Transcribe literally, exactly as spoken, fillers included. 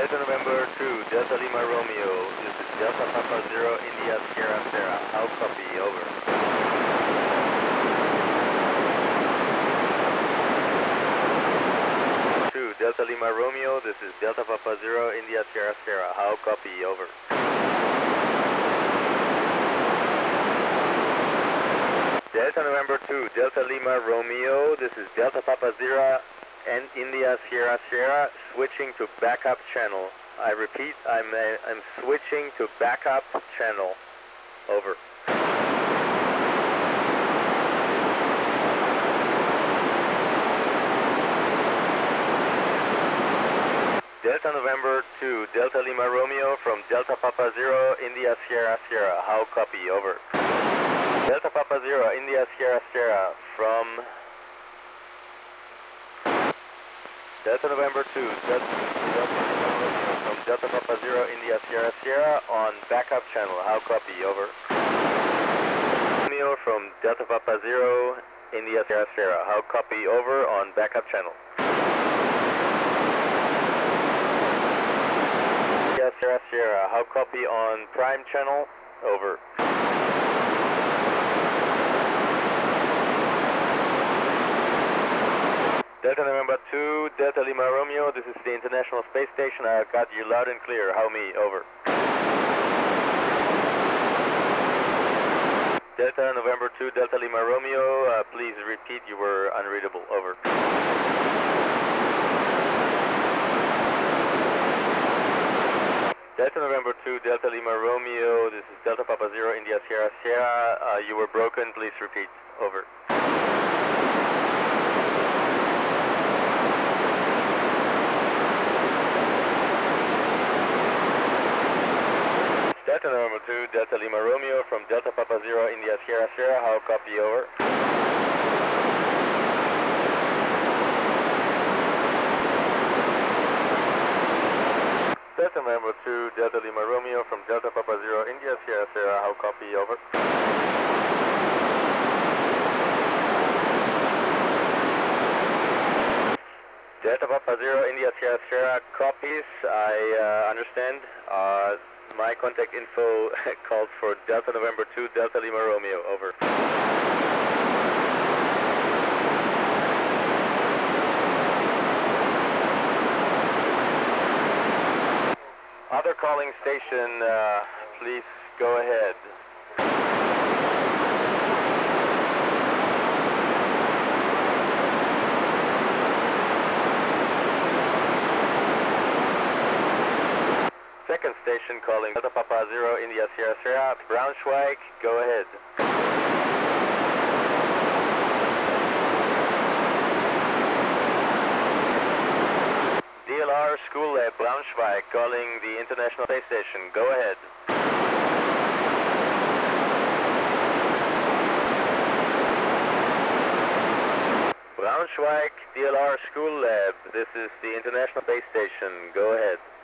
Delta November two, Delta Lima Romeo. This is Delta Papa Zero, India Sierra Sierra. How copy? Over. two, Delta Lima Romeo. This is Delta Papa Zero, India Sierra Sierra. How copy? Over. Delta November two, Delta Lima Romeo. This is Delta Papa Zero and India Sierra Sierra, switching to backup channel. I repeat, I'm, uh, I'm switching to backup channel. Over. Delta November two, Delta Lima Romeo from Delta Papa Zero, India Sierra Sierra. How copy? Over. Delta Papa Zero, India Sierra Sierra from Delta November two, Delta, Delta Lima Romeo from Delta Papa Zero, India Sierra Sierra on backup channel. How copy? Over. Romeo from Delta Papa Zero, India Sierra Sierra. How copy? Over on backup channel. India Sierra Sierra. How copy on prime channel? Over. Delta November two, Delta Lima Romeo, this is the International Space Station. I got you loud and clear. How me? Over. Delta November two, Delta Lima Romeo, uh, please repeat, you were unreadable. Over. Delta November two, Delta Lima Romeo, this is Delta Papa Zero, India Sierra Sierra, uh, you were broken, please repeat. Over. Delta November two, Delta Lima Romeo from Delta Papa Zero, India Sierra Sierra. How copy? Over. Delta November two, Delta Lima Romeo from Delta Papa Zero, India Sierra Sierra. How copy? Over. Delta Papa Zero, India Sierra Sierra copies. I uh, understand. Uh, My contact info called for Delta November two, Delta Lima Romeo. Over. Other calling station, uh, please go ahead. Second station calling Delta Papa Zero, India Sierra Sierra, Braunschweig, go ahead. D L R School Lab, Braunschweig, calling the International Space Station, go ahead. Braunschweig, D L R School Lab, this is the International Space Station, go ahead.